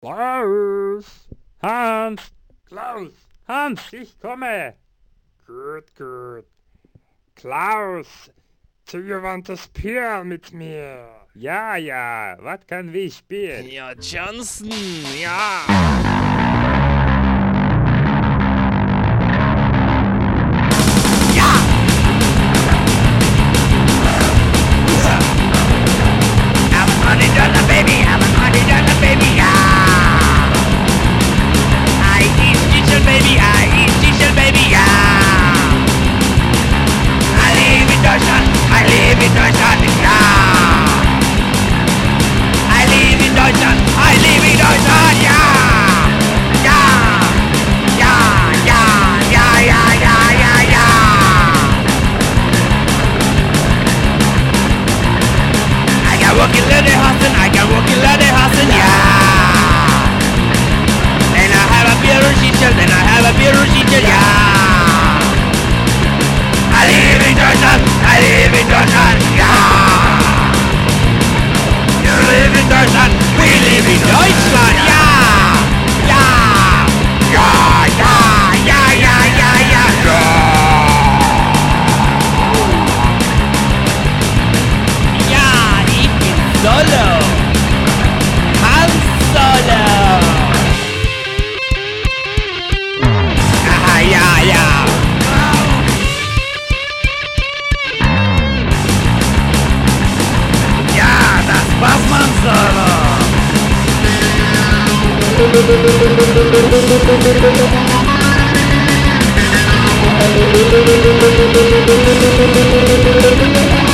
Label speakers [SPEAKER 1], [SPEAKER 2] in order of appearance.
[SPEAKER 1] Klaus! Hans! Klaus! Hans, ich komme! Gut, gut. Klaus, zugewandtes Pier mit mir. Ja, ja, was kann wie spielen?
[SPEAKER 2] Ja, Johnson, ja. I can walk in Ladehassen, yeah. And I have a beer Schittel, yeah. I live in Deutschland, yeah. You live in Deutschland, we live in Deutschland, yeah. Yeah, yeah, yeah, yeah, yeah, yeah, yeah, yeah. Ja, ich bin Solo. Solo! Aha, ja, ja! Ja, das Bassmann Solo!